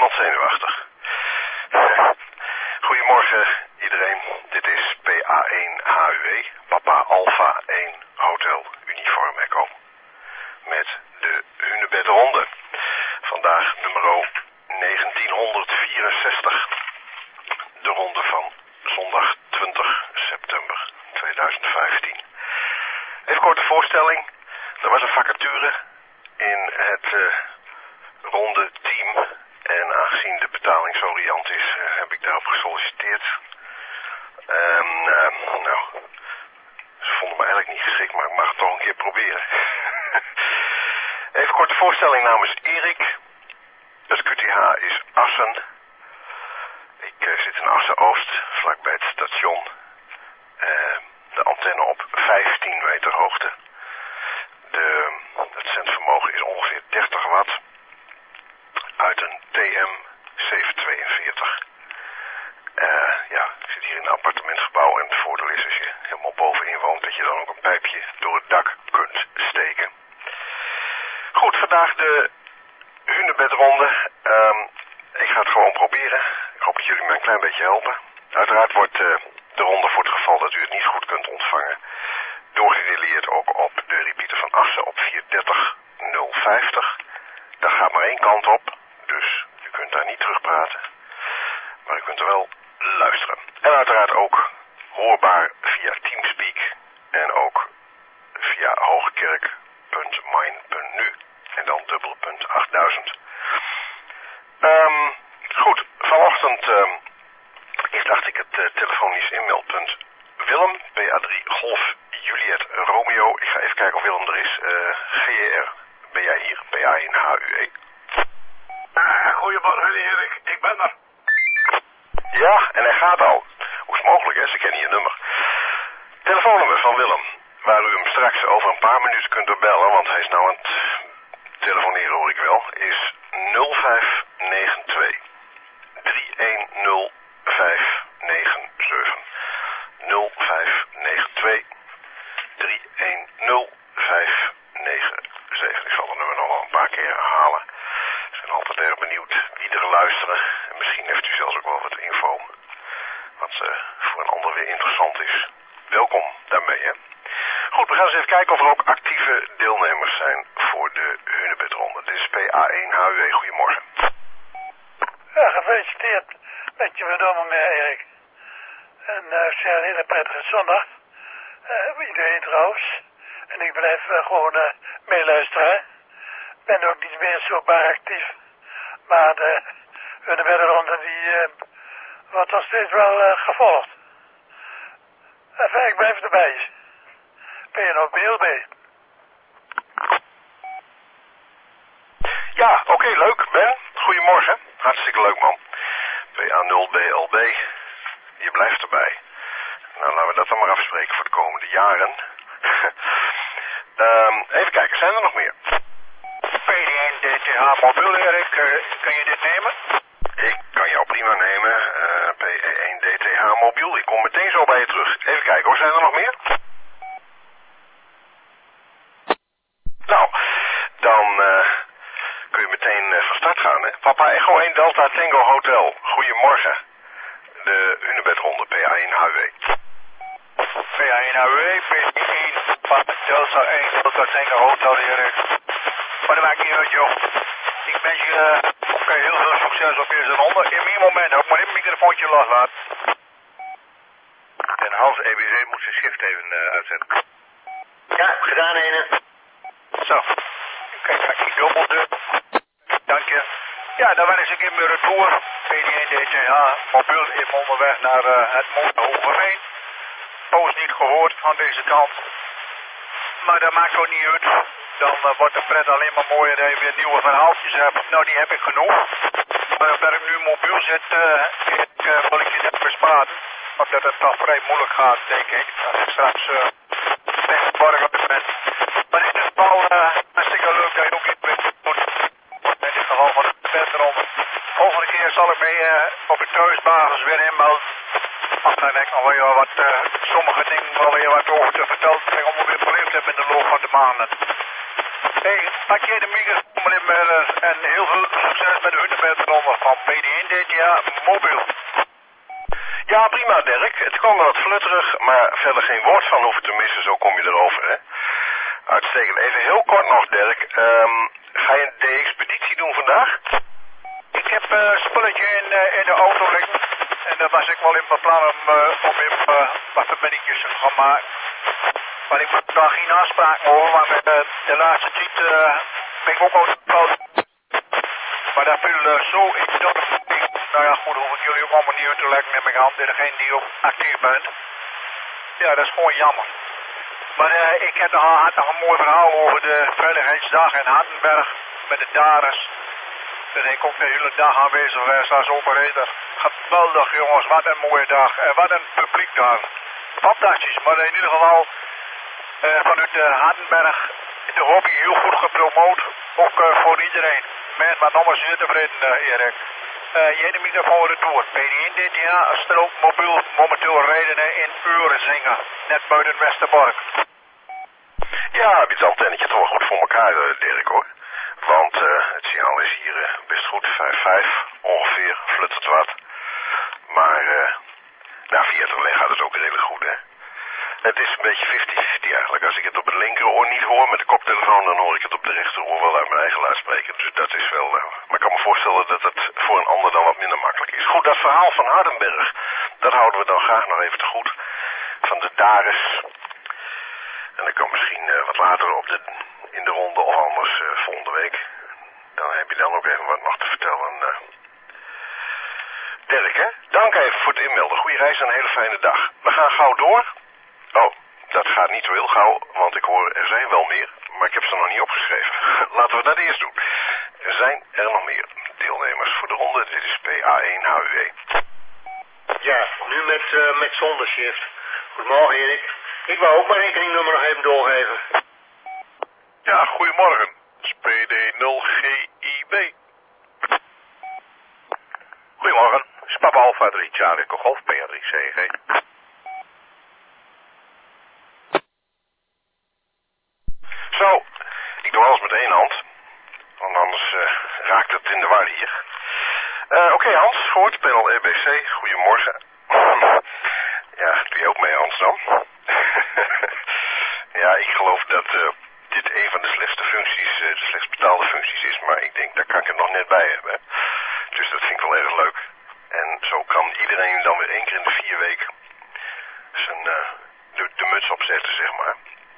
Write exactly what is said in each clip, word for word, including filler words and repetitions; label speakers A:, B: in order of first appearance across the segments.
A: iemand zenuwachtig? Goedemorgen iedereen, dit is P A één H U E, Papa Alpha één Hotel Uniform Echo. Met de Hunebedronde. Vandaag nummer negentienhonderdvierenzestig. De ronde van zondag twintig september tweeduizend vijftien. Even korte voorstelling. Er was een vacature in het uh, ronde team. En aangezien de betaling zo riant is, uh, heb ik daarop gesolliciteerd. Um, uh, nou, ze vonden me eigenlijk niet geschikt, maar ik mag het toch een keer proberen. Even korte voorstelling namens Erik. Het Q T H is Assen. Ik uh, zit in Assen-Oost, vlakbij het station. Uh, de antenne op vijftien meter hoogte. De, het zendvermogen is ongeveer dertig watt. Uit een T M zevenhonderdtweeënveertig. Uh, ja, ik zit hier in een appartementgebouw en het voordeel is als je helemaal bovenin woont dat je dan ook een pijpje door het dak kunt steken. Goed, vandaag de Hunebedronde. Um, ik ga het gewoon proberen. Ik hoop dat jullie me een klein beetje helpen. Uiteraard wordt uh, de ronde voor het geval dat u het niet goed kunt ontvangen doorgereleerd ook op de repeater van Assen op vierhonderddertig nul vijftig. Daar gaat maar één kant op, dus u kunt daar niet terugpraten. Maar u kunt er wel luisteren. En uiteraard ook hoorbaar via Teamspeak en ook via hoogkerk punt mine punt nu en dan dubbele punt achtduizend. Um, goed, vanochtend um, is dacht ik het uh, telefonisch e-mailpunt Willem, P A drie Golf Juliet Romeo. Ik ga even kijken of Willem er is. Uh, G E R, ben jij hier? P A één H U E.
B: Uh, goedemorgen Erik, ik ben er.
A: Ja, en hij gaat al. Hoe is het mogelijk, hè? Ze kennen je nummer. Telefoonnummer van Willem, waar u hem straks over een paar minuten kunt bellen, want hij is nou aan het telefoneren, hoor ik wel, is nul vijf negen twee drie een nul vijf negen zeven. nul vijf negen twee drie een nul vijf negen zeven. Ik zal het nummer nog wel een paar keer herhalen. Ik ben altijd erg benieuwd wie er luisteren. En misschien heeft u zelfs ook wel wat info. Wat uh, voor een ander weer interessant is. Welkom daarmee, hè. Goed, we gaan eens even kijken of er ook actieve deelnemers zijn voor de Hunebedronde. Dit is P A één H U E. Goedemorgen.
C: Ja, gefeliciteerd met je verdomme mee, Erik. En uh, ik zeg een hele prettige zondag. Uh, iedereen trouwens. En ik blijf uh, gewoon uh, meeluisteren. Ik ben ook niet meer zo bar actief. Maar de Hunebedronde die uh, wordt nog steeds wel uh, gevolgd. Enfin, ik blijf erbij. Ben je nog B L B?
A: Ja, oké, okay, leuk. Ben, goedemorgen. Hartstikke leuk, man. P A nul B L B. Je blijft erbij. Nou, laten we dat dan maar afspreken voor de komende jaren. um, even kijken, zijn er nog meer?
B: P D één D T H mobiel, Erik, uh, kan je dit nemen?
A: Ik kan jou prima nemen. Uh, P één D T H mobiel. Ik kom meteen zo bij je terug. Even kijken hoor, zijn er nog meer? Nou, dan uh, kun je meteen uh, van start gaan, hè. Papa Echo één Delta Tango Hotel. Goedemorgen. De Hunebedronde, P A één H U E.
B: P A één H U E, P één Delta één Delta Tango Hotel, Erik. Maar dat maakt niet uit, joh. Ik wens je uh, okay, heel veel succes op deze ronde. In meer moment ook maar even een microfoontje loslaten.
D: En Hans E B C moet zijn shift even uh, uitzetten.
E: Ja, gedaan, ene.
B: Zo. Kijk, ga ik dubbel de. Dank je. Ja, dan wens ik in mijn retour. P D één D T H, mobiel in onderweg naar uh, het Molenhoogveen. Poos niet gehoord van deze kant. Maar dat maakt ook niet uit. Dan uh, wordt de pret alleen maar mooier dat je weer nieuwe verhaaltjes hebt. Nou, die heb ik genoeg. Maar omdat ik nu mobiel zit, uh, ik, uh, wil ik je net besparen. Omdat het toch vrij moeilijk gaat, denk ik. Als ik straks uh, weggeborgen ben. Maar in ieder geval, uh, hartstikke leuk dat je ook iets mee doet. In dit geval van de bedronde. Volgende keer zal ik mee uh, op de thuisbasis weer inmelden. Want dan heb ik nog wel wat, uh, sommige dingen wel weer wat over te vertellen. Dat ik allemaal weer beleefd heb in de loop van de maanden. Hey, parkeer de microfoon meneer Merlers en heel veel succes met de huntenbedronde van P D één D T A Mobiel.
A: Ja, prima Dirk. Het kwam wel wat flutterig, maar verder geen woord van hoeven te missen, zo kom je erover, hè. Uitstekend. Even heel kort nog, Dirk. Um, ga je de expeditie doen vandaag?
B: Ik heb een uh, spulletje in, uh, in de auto liggen. En daar was ik wel in mijn plan om, uh, om in, uh, wat verbindingjes te gaan maken. Maar ik moet daar geen afspraken over, maar met uh, de laatste tijd uh, ben ik ook al fout. Maar dat viel uh, zo in de nou ja, goed, hoef ik jullie ook allemaal niet uit te leggen met mijn hand. Degene die ook actief bent. Ja, dat is gewoon jammer. Maar uh, ik heb nog, had nog een mooi verhaal over de Veiligheidsdag in Hardenberg met de Dares. Ben ik ook de hele dag aanwezig geweest als operator. Geweldig jongens, wat een mooie dag. En wat een publiek daar. Fantastisch, maar in ieder geval uh, vanuit de Hardenberg de hobby heel goed gepromoot. Ook uh, voor iedereen. Mensen waren allemaal zeer tevreden, uh, Erik. Uh, jij de microfoon retour. P D één D T A strook mobiel momenteel rijden in Eurenzingen. Net buiten Westerbork.
A: Ja, heb je het antennetje toch wel goed voor elkaar, Dirk, hoor. Want uh, het signaal is hier uh, best goed, vijf vijf ongeveer, fluttert wat. Maar uh, nou, via het relais gaat het ook redelijk goed, hè. Het is een beetje vijftig vijftig eigenlijk. Als ik het op het linkeroor niet hoor met de koptelefoon, dan hoor ik het op de rechteroor wel uit mijn eigen luidspreker. Dus dat is wel... Uh, maar ik kan me voorstellen dat het voor een ander dan wat minder makkelijk is. Goed, dat verhaal van Hardenberg, dat houden we dan graag nog even te goed. Van de Dares. En dan kan misschien uh, wat later op de, in de ronde of anders uh, volgende week. Dan heb je dan ook even wat nog te vertellen. Uh. Dirk, hè? Dank even voor het inmelden. Goeie reis en een hele fijne dag. We gaan gauw door. Oh, dat gaat niet zo heel gauw, want ik hoor er zijn wel meer, maar ik heb ze nog niet opgeschreven. Laten we dat eerst doen. Er zijn er nog meer deelnemers voor de ronde. Dit is P A één H U E.
E: Ja, nu met, uh, met zondershift. Goedemorgen Erik. Ik wou ook mijn rekeningnummer nog even doorgeven.
A: Ja, goedemorgen. Dat is P D nul G I B.
D: Goedemorgen. Spap Alpha drie Charlie Golf P A drie C G.
A: Zo, ik doe alles met één hand. Want anders uh, raakt het in de war hier. Uh, Oké okay, Hans, voort, panel E B C. Goedemorgen. Ja, doe je ook mee Hans dan? Ja, ik geloof dat uh, dit een van de slechtste functies, uh, de slechtst betaalde functies is. Maar ik denk, daar kan ik het nog net bij hebben. Dus dat vind ik wel erg leuk. En zo kan iedereen dan weer één keer in de vier weken zijn, uh, de, de muts opzetten, zeg maar.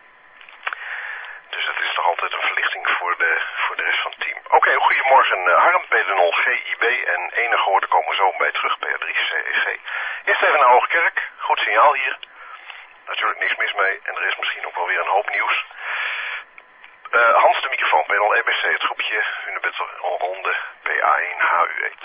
A: Dus dat is toch altijd een verlichting voor de, voor de rest van het team. Oké, okay, goedemorgen uh, Harm, P D nul G I B en enige woorden komen zo bij terug, P A drie C E G. Eerst even naar Hoogkerk, goed signaal hier. Natuurlijk niks mis mee en er is misschien ook wel weer een hoop nieuws. Uh, Hans de microfoon, P nul E B C, het groepje Hunebedronde P A één H U E.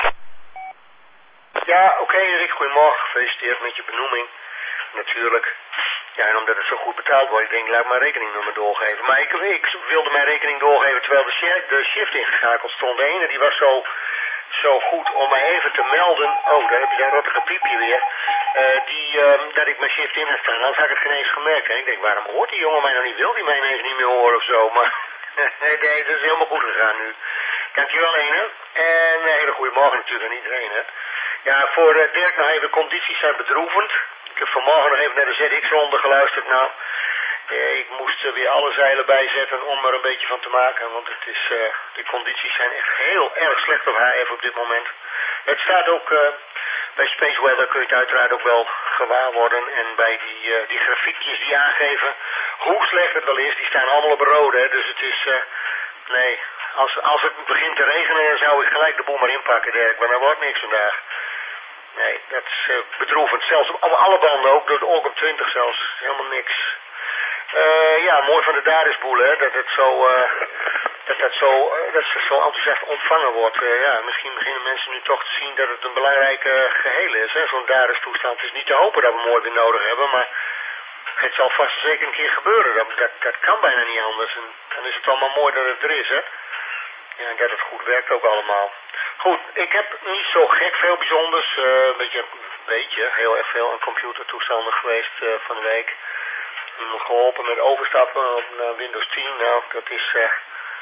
E: Ja, oké okay, Erik, goedemorgen. Gefeliciteerd met je benoeming. Natuurlijk. Ja, en omdat het zo goed betaald wordt, ik denk, laat mijn rekeningnummer doorgeven. Maar ik, ik wilde mijn rekening doorgeven terwijl de, shift, de shift ingeschakeld stond. De ene die was zo, zo goed om mij even te melden. Oh, daar heb je dat rottige piepje weer. Uh, die, uh, dat ik mijn shift in heb staan. Anders had ik het geen eens gemerkt. En ik denk, waarom hoort die jongen mij nou niet? Wil die mij ineens niet meer horen of zo? Maar nee, nee, dat is helemaal goed gegaan nu. Dankjewel, Ene. En een hele goede morgen natuurlijk aan iedereen, hè. Ja, voor uh, Dirk nog even, condities zijn bedroevend. Ik heb vanmorgen nog even naar de Z X-ronde geluisterd. Nou, eh, ik moest uh, weer alle zeilen bijzetten om er een beetje van te maken. Want het is, uh, de condities zijn echt heel erg slecht op H F op dit moment. Het staat ook, uh, bij Space Weather kun je het uiteraard ook wel gewaar worden. En bij die, uh, die grafiekjes die aangeven hoe slecht het wel is, die staan allemaal op rood. Hè? Dus het is, uh, nee, als, als het begint te regenen, dan zou ik gelijk de boel maar inpakken, Dirk. Maar dat wordt niks vandaag. Nee, dat is uh, bedroevend. Zelfs op alle banden ook, ook op twintig zelfs. Helemaal niks. Uh, ja, mooi van de Daresboel, hè. Dat het zo, uh, dat dat zo, uh, dat ze zo enthousiast ontvangen wordt. Uh, ja, misschien beginnen mensen nu toch te zien dat het een belangrijk uh, geheel is, hè. Zo'n Dares-toestand. Het is niet te hopen dat we mooi weer nodig hebben, maar het zal vast zeker een keer gebeuren. Dat, dat, dat kan bijna niet anders. En dan is het allemaal mooi dat het er is, hè. Ja, en dat het goed werkt ook allemaal. Goed, ik heb niet zo gek veel bijzonders. Uh, een beetje, een beetje, heel erg veel aan computertoestanden geweest uh, van de week. Mm, geholpen met overstappen op uh, Windows tien. Nou, dat is, uh,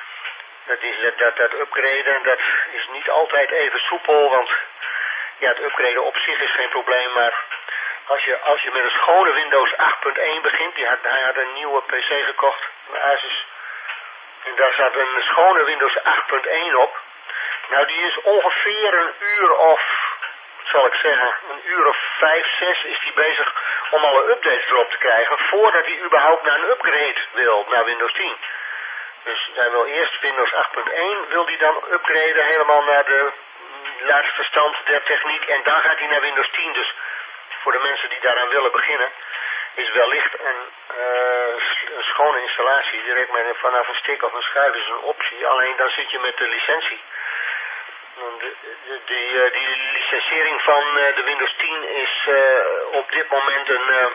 E: Dat, is, dat, dat, dat upgraden, dat is niet altijd even soepel, want ja, het upgraden op zich is geen probleem, maar als je, als je met een schone Windows acht punt één begint, die had, hij had een nieuwe P C gekocht, een Asus, en daar zat een schone Windows acht punt één op. Nou, die is ongeveer een uur of, zal ik zeggen, een uur of vijf, zes is die bezig om alle updates erop te krijgen, voordat hij überhaupt naar een upgrade wil, naar Windows tien. Dus hij wil eerst Windows acht punt één, wil hij dan upgraden helemaal naar de laatste stand der techniek en dan gaat hij naar Windows tien. Dus voor de mensen die daaraan willen beginnen, is wellicht een, uh, een schone installatie direct met vanaf een stick of een schuif is een optie. Alleen dan zit je met de licentie. De, de, die, uh, die licentiëring van uh, de Windows tien is uh, op dit moment een, uh,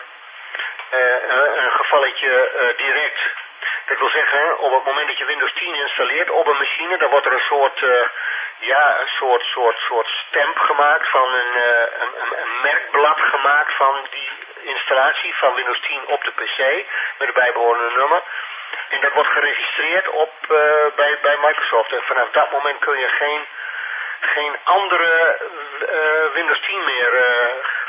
E: uh, een gevalletje uh, direct. Dat wil zeggen, op het moment dat je Windows tien installeert op een machine, dan wordt er een soort, uh, ja, een soort, soort, soort stamp gemaakt van een, uh, een, een, een merkblad gemaakt van die installatie van Windows tien op de P C met een bijbehorende nummer. En dat wordt geregistreerd op, uh, bij, bij Microsoft. En vanaf dat moment kun je geen, geen andere uh, Windows tien meer uh,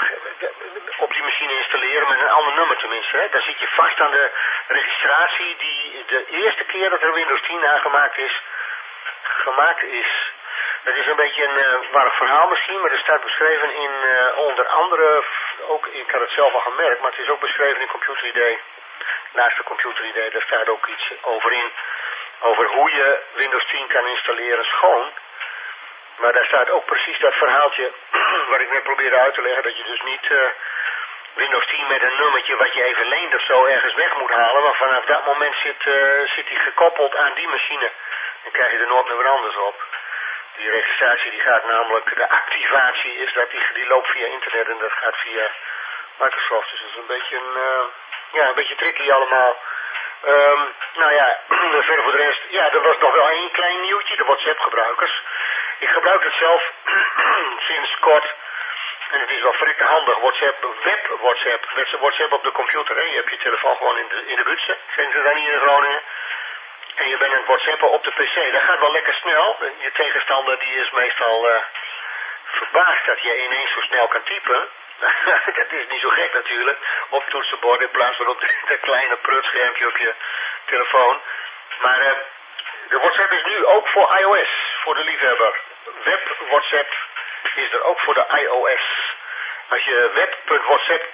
E: op die machine installeren met een ander nummer tenminste. Hè. Dan zit je vast aan de registratie die de eerste keer dat er Windows tien aangemaakt is, gemaakt is. Dat is een beetje een uh, warrig verhaal misschien, maar er staat beschreven in uh, onder andere, ook, ik had het zelf al gemerkt, maar het is ook beschreven in Computer I D. Naast de Computer I D, daar staat ook iets over in, over hoe je Windows tien kan installeren schoon. Maar daar staat ook precies dat verhaaltje wat ik net probeerde uit te leggen, dat je dus niet uh, Windows tien met een nummertje wat je even leent of zo ergens weg moet halen, maar vanaf dat moment zit, uh, zit die gekoppeld aan die machine. Dan krijg je er nooit meer wat anders op. Die registratie die gaat namelijk, de activatie is dat die, die loopt via internet en dat gaat via Microsoft. Dus dat is een beetje een, uh, ja, een beetje tricky allemaal. Um, nou ja, verder voor de rest, ja, er was nog wel één klein nieuwtje, de WhatsApp gebruikers. Ik gebruik het zelf sinds kort. En het is wel verrekte handig. WhatsApp, web WhatsApp. WhatsApp op de computer. Hè. Je hebt je telefoon gewoon in de, in de butsen. Zijn ze dan hier in Groningen? En je bent aan het WhatsAppen op de P C. Dat gaat wel lekker snel. Je tegenstander die is meestal uh, verbaasd dat je ineens zo snel kan typen. Dat is niet zo gek natuurlijk. Op toetsenbord in plaats van op dat kleine prutschermpje op je telefoon. Maar uh, de WhatsApp is nu ook voor iOS. Voor de liefhebber. Web WhatsApp is er ook voor de iOS. Als je web.whatsapp.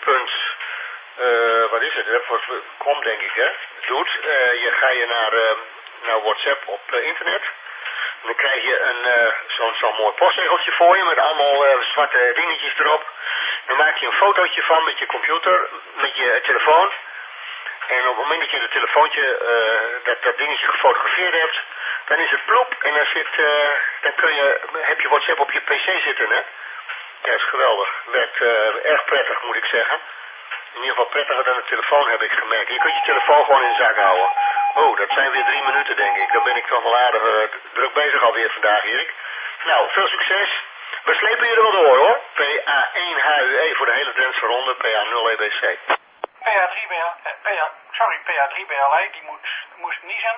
E: Uh, wat is het? Web punt com denk ik hè. Doet. Uh, je ga je naar, uh, naar WhatsApp op uh, internet. En dan krijg je een uh, zo'n zo'n mooi postzegeltje voor je met allemaal uh, zwarte dingetjes erop. Dan maak je een fotootje van met je computer, met je telefoon. En op het moment dat je het telefoontje, uh, dat, dat dingetje gefotografeerd hebt, dan is het ploep en dan, zit, uh, dan kun je, heb je WhatsApp op je P C zitten, hè? Ja, dat is geweldig. Werkt uh, erg prettig, moet ik zeggen. In ieder geval prettiger dan de telefoon, heb ik gemerkt. Je kunt je telefoon gewoon in de zak houden. Oh, dat zijn weer drie minuten, denk ik. Dan ben ik toch wel aardig uh, druk bezig alweer vandaag, Erik. Nou, veel succes. We slepen je er wel door, hoor. P A één H U E voor de hele Drentse ronde, P A nul E B C.
F: P A drie B L, eh, P A, sorry, P A drie B L I, die moet, moest niezen.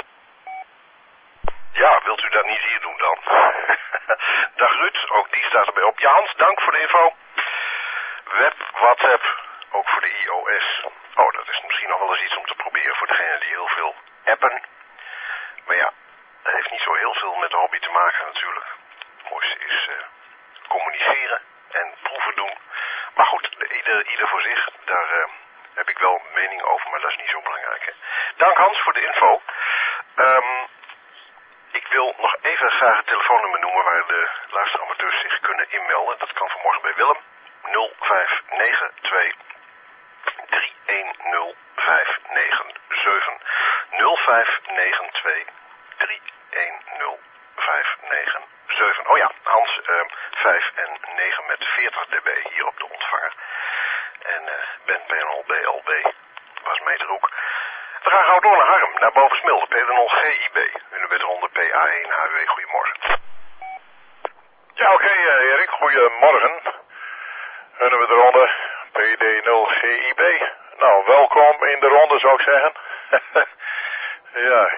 A: Ja, wilt u dat niet hier doen dan? Dag Ruud, ook die staat erbij op. Ja, Hans, dank voor de info. Web, WhatsApp, ook voor de iOS. Oh, dat is misschien nog wel eens iets om te proberen voor degenen die heel veel appen. Maar ja, dat heeft niet zo heel veel met de hobby te maken natuurlijk. Het mooiste is uh, communiceren en proeven doen. Maar goed, ieder, ieder voor zich, daar uh, heb ik wel mening over, maar dat is niet zo belangrijk. Hè? Dank Hans voor de info. Um, ik wil nog even graag het telefoonnummer noemen waar de luisteramateurs zich kunnen inmelden. Dat kan vanmorgen bij Willem. nul vijf negen twee drie een nul vijf negen zeven. nul vijf negen twee drie een nul vijf negen zeven. Oh ja, Hans, uh, vijf en negen met veertig dB hier op de ontvanger. En uh, Ben P N L B L B was mee er ook. We gaan gauw door naar Harm, naar Bovensmilde, P D nul G I B. U bent ronde P A één H U E. Goedemorgen.
D: Ja, oké, okay, uh, Erik. Goedemorgen. Kunnen we de ronde P D nul G I B. Nou, welkom in de ronde, zou ik zeggen. Ja, ik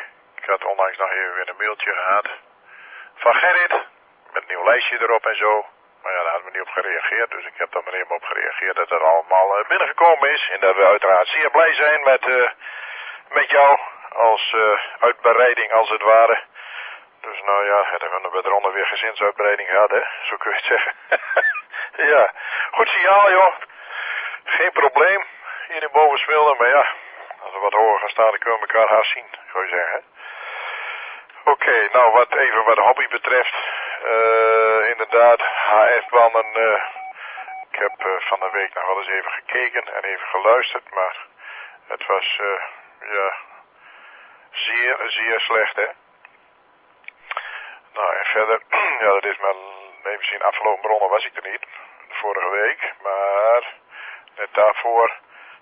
D: had onlangs nog even weer een mailtje gehad van Gerrit, met een nieuw lijstje erop en zo. Maar ja, daar hadden we niet op gereageerd, dus ik heb daar maar even op gereageerd dat het allemaal uh, binnengekomen is. En dat we uiteraard zeer blij zijn met, uh, met jou als uh, uitbreiding als het ware. Dus nou ja, hebben we eronder weer gezinsuitbreiding gehad, hè? Zo kun je het zeggen. Ja, goed signaal, joh. Geen probleem hier in Bovensmilde, maar ja, als we wat hoger gaan staan, dan kunnen we elkaar haast zien, zou je zeggen. Oké, okay, nou wat even wat de hobby betreft, uh, inderdaad, H F-banden, uh, ik heb uh, van de week nog wel eens even gekeken en even geluisterd, maar het was, uh, ja, zeer, zeer slecht, hè. Nou, en verder, ja, dat is maar even zien, afgelopen bronnen was ik er niet, vorige week, maar net daarvoor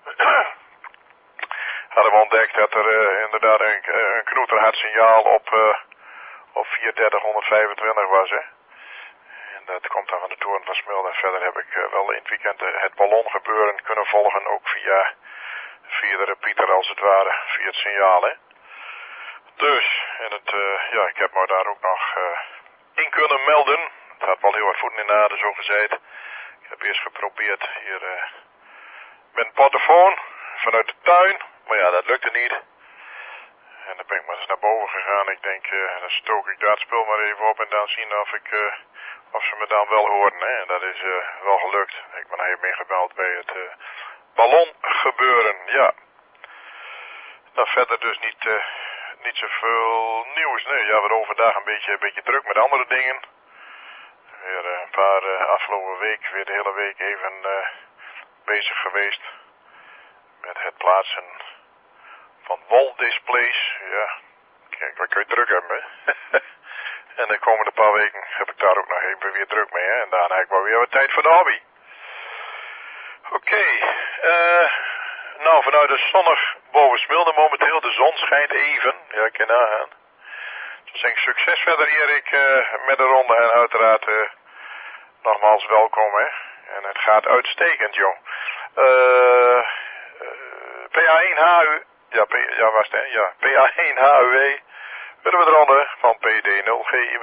D: hadden we ontdekt dat er uh, inderdaad een, een knoeterhard signaal op, uh, op vierentdertig honderdvijfentwintig was, hè. En dat komt dan van de toren van Smilde. En verder heb ik uh, wel in het weekend uh, het ballongebeuren kunnen volgen, ook via, via de repeater als het ware, via het signaal, hè. Dus, en het, uh, ja, ik heb me daar ook nog uh, in kunnen melden. Het had wel heel wat voeten in de aarde, zo gezegd. Ik heb eerst geprobeerd hier uh, met een portofoon vanuit de tuin, maar ja, dat lukte niet. En dan ben ik maar eens naar boven gegaan. Ik denk, uh, dan stook ik dat spul maar even op en dan zien of, ik, uh, of ze me dan wel hoorden. Hè? En dat is uh, wel gelukt. Ik ben even meegebeld bij het uh, ballongebeuren, ja. Nou, verder dus niet... Uh, Niet zoveel nieuws, nee. Ja, we hadden overdag een beetje, een beetje druk met andere dingen. Weer uh, een paar uh, afgelopen week, weer de hele week even uh, bezig geweest met het plaatsen van wall-displays. Ja, kijk, wat kun je druk hebben, hè? En de komende paar weken heb ik daar ook nog even weer druk mee, hè? En daarna heb ik wel weer wat tijd voor de hobby. Oké, okay, uh, nou vanuit de zonnig Bovensmilde momenteel, de zon schijnt even, ja ik kan nagaan. Dus denk ik succes verder Erik uh, met de ronde en uiteraard uh, nogmaals welkom, hè. En het gaat uitstekend, jong. Uh, uh, P A één H U, ja, P, ja was het, hè? Ja, P A één H U W, willen we de ronde van P D nul G I B.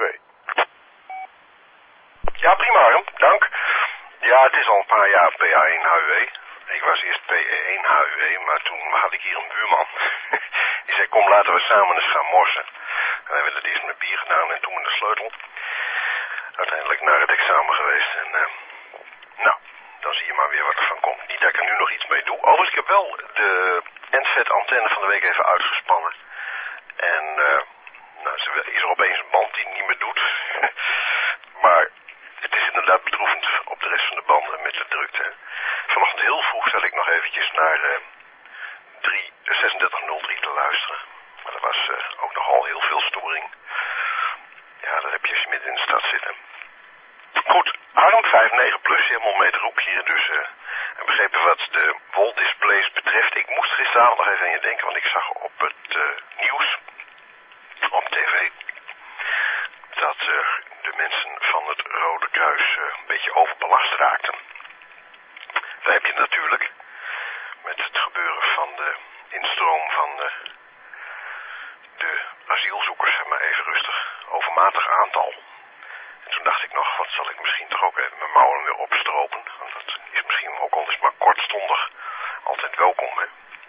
A: Ja, prima, hè? Dank. Ja, het is al een paar jaar P A één H U W. Ik was eerst P E één H U W, maar toen had ik hier een buurman. Die zei, kom laten we samen eens gaan morsen. En wij willen het eerst met bier gedaan en toen met de sleutel. Uiteindelijk naar het examen geweest. En uh, nou, dan zie je maar weer wat er van komt. Niet dat ik er nu nog iets mee doe. Overigens, ik heb wel de Endvet antenne van de week even uitgespannen. En uh, nou, er is er opeens een band die het niet meer doet. Maar het is inderdaad bedroevend op de rest van de banden met de drukte. Vanochtend heel vroeg zat ik nog eventjes naar uh, zesendertig nul drie te luisteren. Maar er was uh, ook nogal heel veel storing. Ja, dat heb je als je midden in de stad zit. Goed, Harm vijf negen plus, helemaal mee het roep hier. Dus, uh, en begrepen wat de wall-displays betreft. Ik moest gisteravond nog even aan je denken, want ik zag op het uh, nieuws, op tv, dat uh, de mensen van het Rode Kruis uh, een beetje overbelast raakten. Daar heb je natuurlijk met het gebeuren van de instroom van de, de asielzoekers, maar even rustig, overmatig aantal. En toen dacht ik nog, wat zal ik misschien toch ook even mijn mouwen weer opstropen. Want dat is misschien ook al eens maar kortstondig altijd welkom, hè.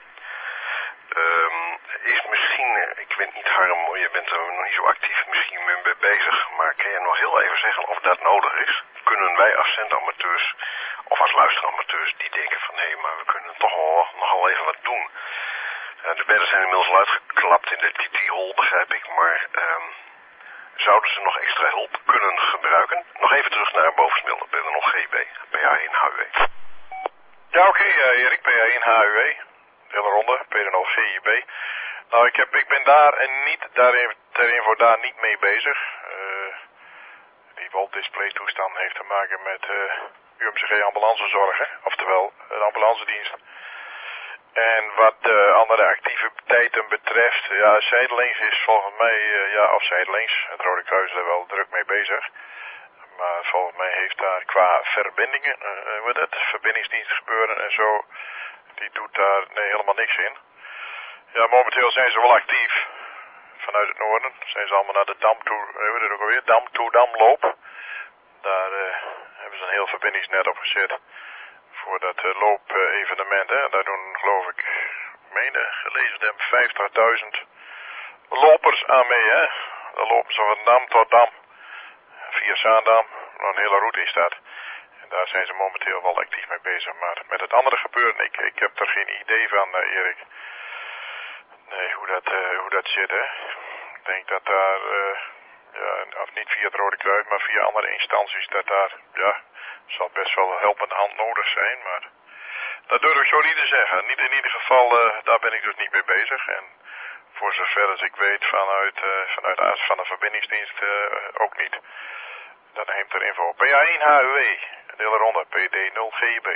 A: Um, is misschien, ik weet niet Harm, je bent er nog niet zo actief misschien mee bezig, maar kan je nog heel even zeggen of dat nodig is? Kunnen wij als zendamateurs, of als luisteramateurs, die denken van hé, hey, maar we kunnen toch wel nogal even wat doen. Uh, de bedden zijn inmiddels al uitgeklapt in de T T-hol, begrijp ik, maar um, zouden ze nog extra hulp kunnen gebruiken? Nog even terug naar Bovensmilde, P D nul G I B, P A één H U W.
D: Ja, oké, okay, uh, Erik, P A één H U W. De hele ronde, P D nul G I B. Nou, ik, heb, ik ben daar en niet, daarin, ter info daar niet mee bezig. Uh, die wall-display toestand heeft te maken met uh, U M C G ambulancezorg, hè? Oftewel, een ambulancedienst. En wat de andere activiteiten betreft, ja, zijdelings is volgens mij, uh, ja, of zijdelings, het Rode Kruis er wel druk mee bezig. Maar volgens mij heeft daar qua verbindingen, uh, wat het, verbindingsdienst gebeuren en zo, die doet daar nee, helemaal niks in. Ja, momenteel zijn ze wel actief. vanuit het noorden. Zijn ze allemaal naar de Dam toe, hoe heet het ook alweer, Dam toe Damloop. Daar uh, hebben ze een heel verbindingsnet op gezet voor dat uh, loopevenement. Hè. Daar doen geloof ik, meen gelezen te hebben, vijftigduizend lopers aan mee. Hè. Dan lopen ze van Dam tot Dam. Via Zaandam, nog een hele route is dat. En daar zijn ze momenteel wel actief mee bezig. Maar met het andere gebeuren, ik, ik heb er geen idee van, uh, Erik. Nee, hoe dat, uh, hoe dat zit, hè. Ik denk dat daar, uh, ja, of niet via het Rode Kruis, maar via andere instanties, dat daar, ja, zal best wel een helpende hand nodig zijn. Maar dat durf ik zo niet te zeggen. Niet in ieder geval, uh, daar ben ik dus niet mee bezig. En voor zover als ik weet vanuit, uh, vanuit de van de verbindingsdienst uh, ook niet. Dan neemt er info op P A één H U W, de hele ronde, P D nul G I B.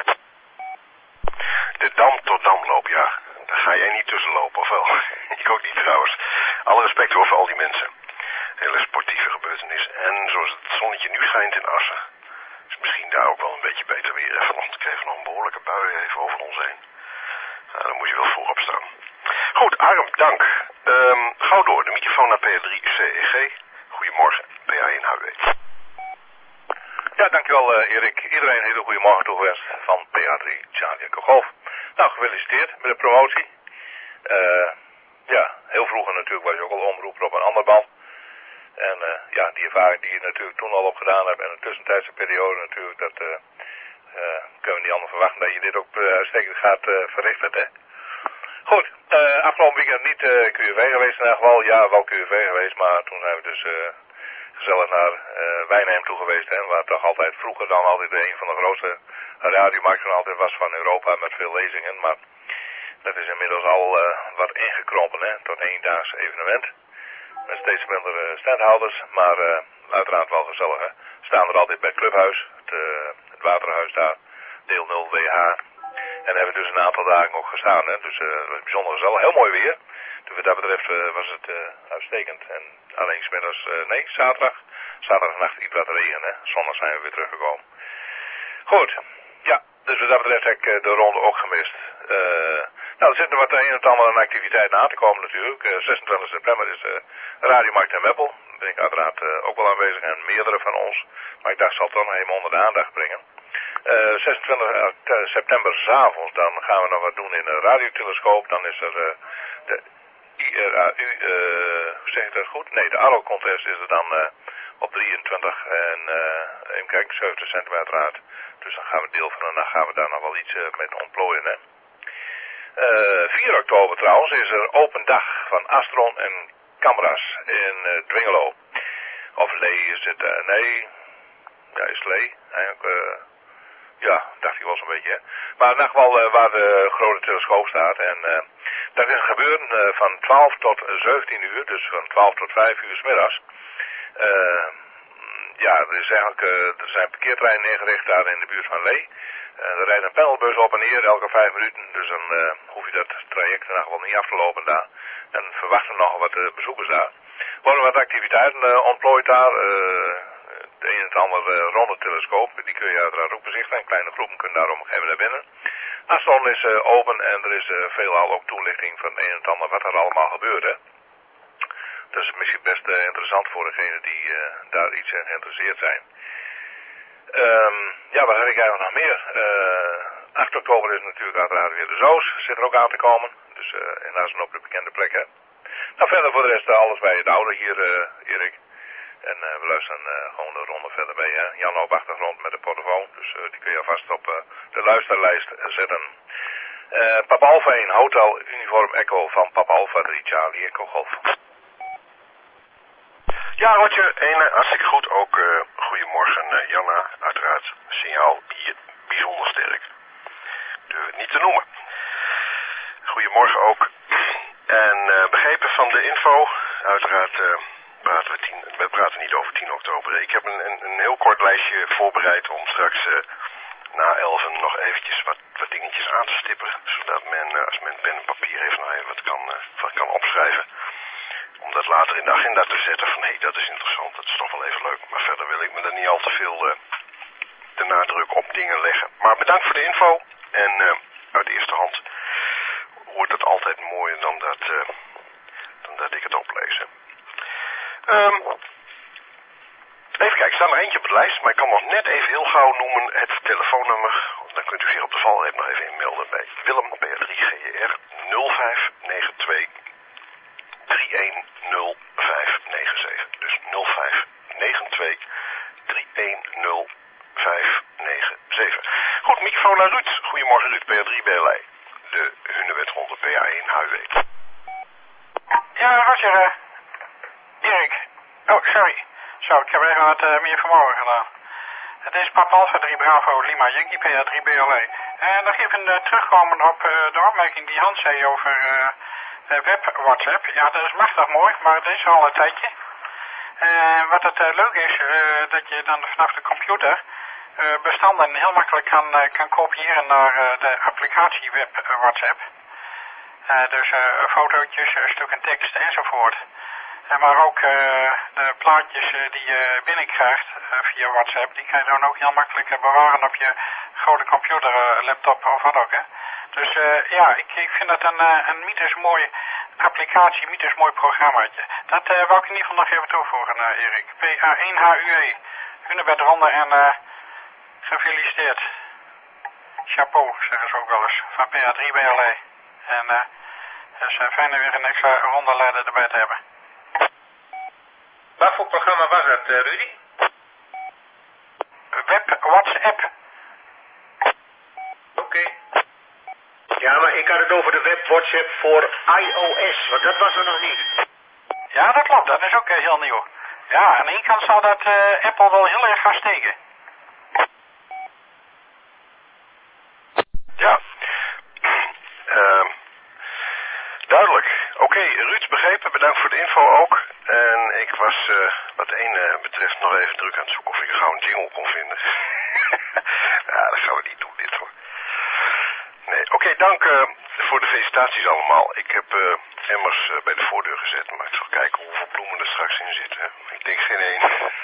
A: De Dam tot Damloop, ja. Daar ga jij niet tussen lopen, of wel? Ik ook niet trouwens. Alle respect hoor voor al die mensen. Hele sportieve gebeurtenis. En zoals het zonnetje nu schijnt in Assen, is misschien daar ook wel een beetje beter weer. En vanochtend kregen we nog een behoorlijke bui even over ons heen. Nou, dan moet je wel vroeg opstaan. Goed, Harm, dank. Um, gauw door, de microfoon naar P A drie C E G. Goedemorgen, P A één H U W.
G: Ja, dankjewel uh, Erik. Iedereen een hele goede morgen toegewenst van P A drie Charlie Echo Golf. Nou, gefeliciteerd met de promotie. Uh, ja, heel vroeger natuurlijk was je ook al omroeper op een ander band. En uh, ja, die ervaring die je natuurlijk toen al opgedaan hebt en een tussentijdse periode natuurlijk, dat uh, uh, kunnen we niet anders verwachten dat je dit ook uh, uitstekend gaat uh, verrichten, hè. Goed, uh, afgelopen weekend niet uh, Q V geweest in ieder geval. Ja, wel Q V geweest, maar toen zijn we dus uh, gezellig naar uh, Wijnheim toe geweest. Hè, waar toch altijd vroeger dan altijd een van de grootste radiomarkten altijd was van Europa met veel lezingen. Maar dat is inmiddels al uh, wat ingekrompen, hè, tot een eendaagse evenement. Met steeds minder uh, standhouders, maar uh, uiteraard wel gezellig. Hè. Staan er altijd bij het clubhuis, het, uh, het waterhuis daar, deel nul W H. En hebben dus een aantal dagen ook gestaan. Hè. Dus uh, het was bijzonder gezellig. Heel mooi weer. Dus wat dat betreft uh, was het uh, uitstekend. En alleen 's middags, uh, nee, zaterdag. Zaterdagnacht iets wat regen. Hè. Zondag zijn we weer teruggekomen. Goed. Ja, dus wat dat betreft heb ik uh, de ronde ook gemist. Uh, nou, er zit nog wat een en het ander aan activiteiten aan te komen natuurlijk. Uh, zesentwintig september is uh, Radiomarkt in Meppel. Daar ben ik uiteraard uh, ook wel aanwezig en meerdere van ons. Maar ik dacht, zal het toch nog even onder de aandacht brengen. Uh, zesentwintig september 's avonds, dan gaan we nog wat doen in een radiotelescoop. Dan is er uh, de I R A U, uh, hoe zeg ik dat goed? Nee, de Arrow Contest is er dan uh, op drieëntwintig en uh, even kijken, zeventig centimeter uit. Dus dan gaan we deel van de nacht gaan we daar nog wel iets uh, mee ontplooien. Hè. Uh, vier oktober trouwens is er open dag van Astron en Camera's in uh, Dwingelo. Of Lee is het, uh, nee, ja is Lee eigenlijk. Uh, Ja, dacht ik wel zo'n beetje. Hè. Maar in ieder geval uh, waar de grote telescoop staat. En uh, dat is gebeuren uh, van twaalf tot zeventien uur. Dus van twaalf tot vijf uur 's middags. Uh, ja, er, is eigenlijk, uh, er zijn parkeerterreinen ingericht daar in de buurt van Lee. Uh, er rijdt een panelbus op en neer elke vijf minuten. Dus dan uh, hoef je dat traject in ieder geval niet af te lopen daar. En verwachten nog wat uh, bezoekers daar. Er worden wat activiteiten uh, ontplooid daar. Uh, Het een en het ander uh, ronde telescoop, die kun je uiteraard ook bezichtigen. Kleine groepen kunnen daarom nog even naar binnen. Astron is uh, open en er is uh, veelal ook toelichting van het een en het ander wat er allemaal gebeurt. Hè. Dat is misschien best uh, interessant voor degenen die uh, daar iets in geïnteresseerd zijn. Um, ja, wat heb ik eigenlijk nog meer? Uh, acht oktober is natuurlijk uiteraard weer de Zoos, zit er ook aan te komen. Dus uh, in Assen op de bekende plek. Hè. Nou, verder voor de rest uh, alles bij het oude hier, uh, Erik. En uh, we luisteren uh, gewoon de ronde verder bij. Hè? Jan op achtergrond met de portofoon. Dus uh, die kun je alvast op uh, de luisterlijst zetten. Uh, Papa Alpha één, Hotel Uniform Echo van Papa Alpha drie Charlie Echo Golf.
A: Ja, Roger, een uh, hartstikke goed. Ook uh, goedemorgen uh, Janna. Uiteraard signaal hier bijzonder sterk. Durf het niet te noemen. Goedemorgen ook. En uh, begrepen van de info, uiteraard... Uh, Praten we, tien, we praten niet over tien oktober. Ik heb een, een, een heel kort lijstje voorbereid om straks uh, na elfen nog eventjes wat, wat dingetjes aan te stippen. Zodat men, uh, als men pen en papier heeft, nog even wat kan, uh, wat kan opschrijven. Om dat later in de agenda te zetten van hé, hey, dat is interessant, dat is toch wel even leuk. Maar verder wil ik me er niet al te veel uh, de nadruk op dingen leggen. Maar bedankt voor de info. En uh, uit de eerste hand hoort het altijd mooier dan dat... Uh, Dan dat ik het oplees. Um, even kijken, er staat nog eentje op de lijst, maar ik kan nog net even heel gauw noemen het telefoonnummer. Dan kunt u zich op de valreep nog even inmelden bij Willem, P A drie G J R, nul vijf negen twee drie een nul vijf negen zeven. Dus nul vijf negen twee drie een nul vijf negen zeven. Goed, microfoon naar Ruud. Goedemorgen Ruud, P A drie B L I. De Hunebedronde P A één H U W.
F: Ja, Roger. Uh, Erik. Oh, sorry. Zo, ik heb even wat uh, meer vanmorgen gedaan. Het is Papa Alpha drie Bravo Lima Yankee P A drie B L I. En nog even uh, terugkomen op uh, de opmerking die Hans zei over uh, uh, web WhatsApp. Ja, dat is machtig mooi, maar het is al een tijdje. Uh, wat het uh, leuk is, uh, dat je dan vanaf de computer uh, bestanden heel makkelijk kan, uh, kan kopiëren naar uh, de applicatie web uh, WhatsApp. Uh, dus uh, fotootjes, uh, stukken tekst enzovoort. Uh, maar ook uh, de plaatjes uh, die je binnenkrijgt uh, via WhatsApp, die kan je dan ook heel makkelijk uh, bewaren op je grote computer, uh, laptop of wat ook. Hè. Dus uh, ja, ik, ik vind dat een, uh, een mythisch mooi applicatie, mythisch mooi programmaatje. Dat uh, wou ik in ieder geval nog even toevoegen, uh, Erik. P A één H U E, Hunebedronde en uh, gefeliciteerd. Chapeau, zeggen ze ook wel eens, van P A drie B L I. En uh, het is uh, fijn om weer een extra ronde leider erbij te hebben.
G: Wat voor programma was dat, uh, Rudy?
F: Web WhatsApp.
G: Oké. Okay.
E: Ja, maar ik had het over de web WhatsApp voor iOS, want dat was er nog niet.
F: Ja, dat klopt. Dat is ook uh, heel nieuw. Ja, aan de ene kant zal dat uh, Apple wel heel erg gaan steken.
A: Ja. Uh, duidelijk. Oké, okay, Ruud, begrepen. Bedankt voor de info ook. En ik was uh, wat één uh, betreft nog even druk aan het zoeken of ik gauw een jingle kon vinden. Ja, dat gaan we niet doen dit hoor. Nee, oké, okay, dank uh, voor de felicitaties allemaal. Ik heb uh, emmers uh, bij de voordeur gezet, maar ik zal kijken hoeveel bloemen er straks in zitten. Ik denk geen één.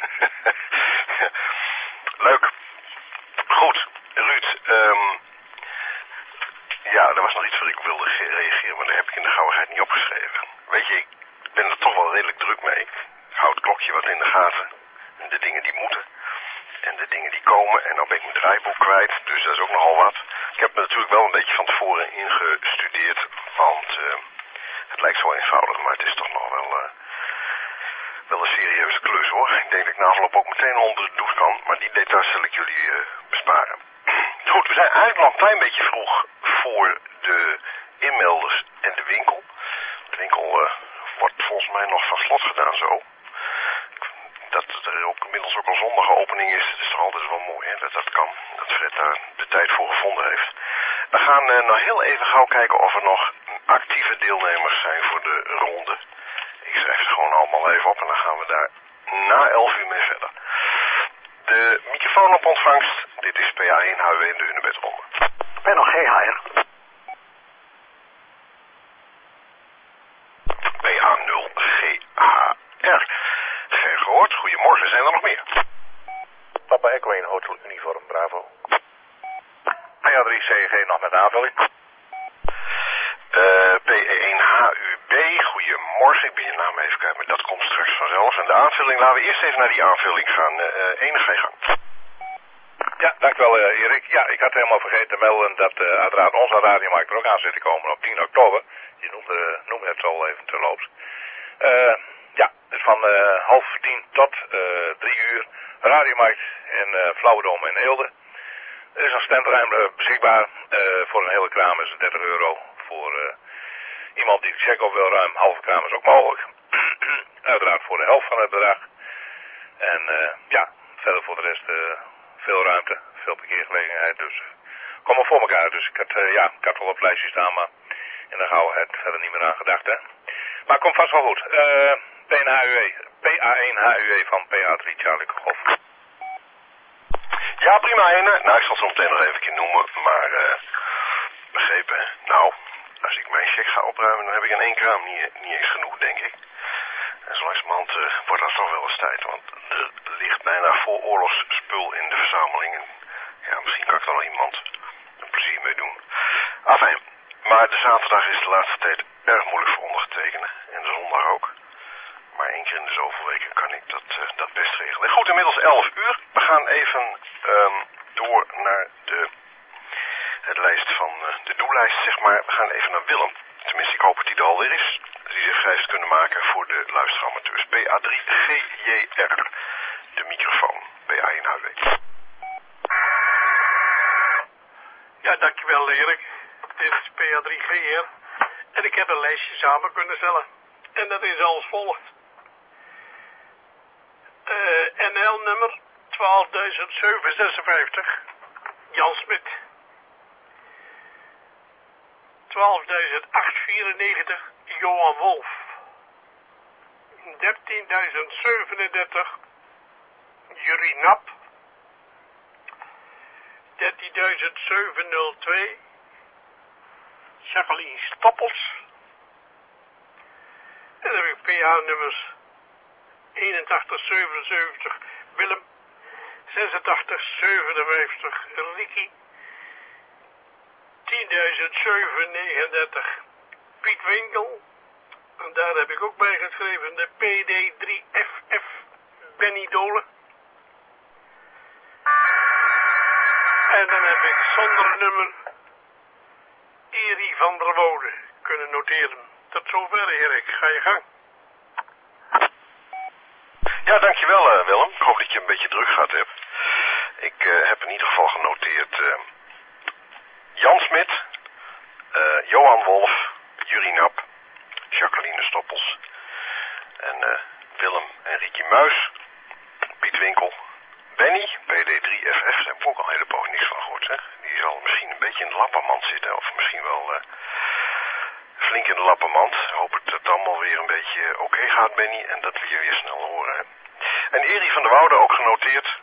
A: Leuk. Goed, Ruud. Um, ja, er was nog iets waar ik wilde reageren, maar daar heb ik in de gauwigheid niet opgeschreven. Weet je, ik ben er toch wel redelijk druk mee. Ik hou het klokje wat in de gaten. De dingen die moeten. En de dingen die komen. En dan ben ik mijn draaiboek kwijt. Dus dat is ook nogal wat. Ik heb me natuurlijk wel een beetje van tevoren ingestudeerd. Want uh, het lijkt zo eenvoudig. Maar het is toch nog wel, uh, wel een serieuze klus hoor. Ik denk dat ik na afloop ook meteen onder de douche kan. Maar die details zal ik jullie uh, besparen. Goed, we zijn eigenlijk nog een klein beetje vroeg voor de inmelders en de winkel. De winkel uh, wordt volgens mij nog van slot gedaan zo. Dat er ook inmiddels ook al zondag opening is, dat is toch altijd wel mooi hè, dat dat kan. Dat Fred daar de tijd voor gevonden heeft. We gaan uh, nog heel even gauw kijken of er nog actieve deelnemers zijn voor de ronde. Ik schrijf ze gewoon allemaal even op en dan gaan we daar na elf uur mee verder. De microfoon op ontvangst, dit is P A één H U W in de Hunebedronde.
C: Ik ben nog geen haier.
A: P A nul G H R. Geen gehoord, goedemorgen, zijn er nog meer?
G: Papa Echo één Hotel Uniform, Bravo. P A drie C G nog met aanvulling.
A: Uh, P E één H U B, goedemorgen, ik ben je naam even kwijt, maar dat komt straks vanzelf. En de aanvulling, laten we eerst even naar die aanvulling gaan. Uh, enige ga je gang.
G: Ja, dankjewel uh, Erik. Ja, ik had helemaal vergeten te melden dat uh, uiteraard onze radiomarkt er ook aan zit te komen op tien oktober. Je noemde, noemde het al even terloops. Uh, ja, dus van uh, half tien tot uh, drie uur radiomarkt in uh, Flauwedom in Eelde. Er is een standruim uh, beschikbaar. Uh, voor een hele kraam is het dertig euro. Voor uh, iemand die de check op wil ruimen, halve kraam is ook mogelijk. Uiteraard voor de helft van het bedrag. En uh, ja, verder voor de rest uh, veel ruimte, veel parkeergelegenheid. Dus uh, kom maar voor elkaar. Dus ik had, uh, ja, ik had wel op het lijstje staan, maar in de gauwheid verder niet meer aan gedacht. Hè. Maar het komt vast wel goed. Uh, P A één H U E. P A één H U E van P A drie Charlie Golf.
A: Ja, prima, Ene. Nou, ik zal het zo meteen nog even noemen, maar uh, begrepen, hè? Nou, als ik mijn check ga opruimen, dan heb ik in één kraam niet, niet eens genoeg, denk ik. En zo langzamerhand uh, wordt dat toch wel eens tijd, want er ligt bijna vol oorlogsspul in de verzameling. En ja, misschien kan ik er nog iemand een plezier mee doen. Afijn, maar de zaterdag is de laatste tijd erg moeilijk voor ondergetekende. En de zondag ook. Maar één keer in de zoveel weken kan ik dat, uh, dat best regelen. Goed, inmiddels elf uur. We gaan even um, door naar de, de lijst van uh, de doellijst, zeg maar. We gaan even naar Willem. Tenminste, ik hoop dat hij er alweer is. Die zich vrij heeft kunnen maken voor de luisteramateurs. P A drie G J R. De microfoon. P A één H W.
H: Ja, dankjewel Erik. Dit is P A drie G R. En ik heb een lijstje samen kunnen stellen. En dat is als volgt. Uh, N L-nummer twaalfduizend zevenhonderdzesenvijftig. Jan Smit. twaalfduizend achthonderdvierennegentig. Johan Wolf. dertienduizend zevenendertig. Jurie Nap. dertienduizend zevenhonderdtwee. Jacqueline Stoppels. En dan heb ik P A-nummers eenentachtig zevenenzeventig Willem, zesentachtig zevenenvijftig Ricky, tienduizend zevenhonderdnegenendertig Piet Winkel. En daar heb ik ook bij geschreven de P D drie F F Benny Dolen. En dan heb ik zonder nummer Erie van der Woude kunnen noteren. Tot zover, Erik. Ga je gang.
A: Ja, dankjewel uh, Willem. Ik hoop dat je een beetje druk gehad hebt. Ik uh, heb in ieder geval genoteerd uh, Jan Smit, uh, Johan Wolf, Jurie Nap, Jacqueline Stoppels en uh, Willem en Ricky Muis, Piet Winkel, Benny, P D drie F F, daar heb ik ook al een hele poos niks van gehoord, zeg. Die zal misschien een beetje in de lappenmand zitten, of misschien wel uh, flink in de lappenmand. Ik hoop dat het allemaal weer een beetje oké okay gaat, Benny, en dat we je weer snel horen. Hè. En Erie van der Woude ook genoteerd.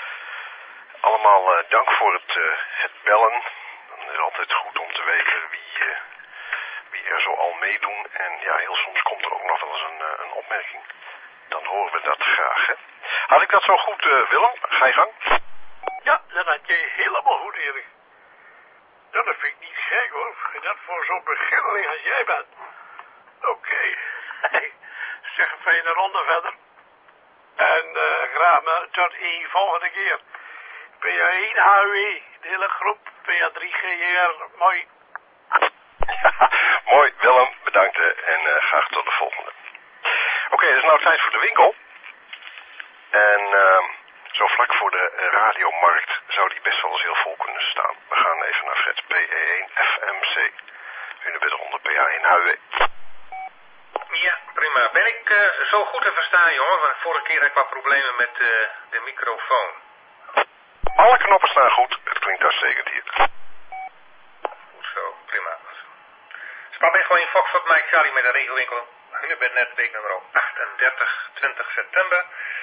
A: Allemaal uh, dank voor het, uh, het bellen. Het is altijd goed om te weten wie, uh, wie er zo al meedoen. En ja, heel soms komt er ook nog wel eens een, uh, een opmerking. Dan horen we dat graag, hè. Had ik dat zo goed, uh, Willem? Ga je gang?
H: Ja, dat had je helemaal goed, Erik. Nou, dat vind ik niet gek, hoor. Dat voor zo'n beginneling als jij bent. Oké. Okay. Hey, zeg een fijne ronde verder. En uh, graag maar tot één volgende keer. P A één H W, de hele groep. P A drie G R, mooi.
A: Ja, mooi, Willem, bedankt en uh, graag tot de volgende. Oké, okay, het is nou tijd voor de winkel. En uh, zo vlak voor de radiomarkt zou die best wel eens heel vol kunnen staan. We gaan even naar Fred, P E één F M C. Jullie bent onder P A één H W.
I: Ja, prima. Ben ik uh, zo goed te verstaan, jongen? Want vorige keer had ik wat problemen met uh, de microfoon.
A: Alle knoppen staan goed. Het klinkt uitstekend hier.
I: Goed zo, prima. Span ben gewoon in Foxtrot Mike Charlie met de regelwinkel. Nu bent net week nummer achtendertig, twintig september.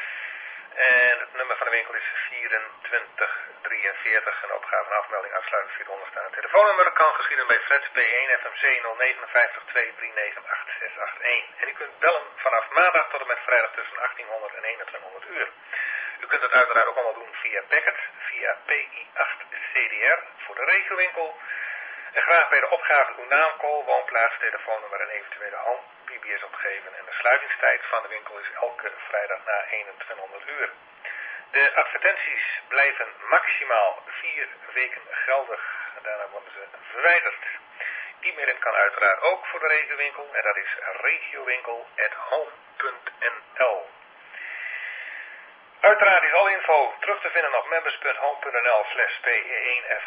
I: En het nummer van de winkel is vierentwintig drieënveertig. Een opgave en afmelding afsluiting vierhonderd staan. Het telefoonnummer kan geschieden bij Fred P één F M C nul negen vijf twee drie negen acht zes acht één. En u kunt bellen vanaf maandag tot en met vrijdag tussen achttienhonderd en eenentwintighonderd uur. U kunt het uiteraard ook allemaal doen via Packet, via P I acht C D R voor de regelwinkel. En graag bij de opgave uw naam, call, woonplaats, telefoonnummer en eventuele home P B S opgeven. En de sluitingstijd van de winkel is elke vrijdag na eenentwintighonderd uur. De advertenties blijven maximaal vier weken geldig. En daarna worden ze verwijderd. E-mailen kan uiteraard ook voor de regiowinkel. En dat is regiowinkel at home punt n l. Uiteraard is alle info terug te vinden op members punt home punt n l slash P E één F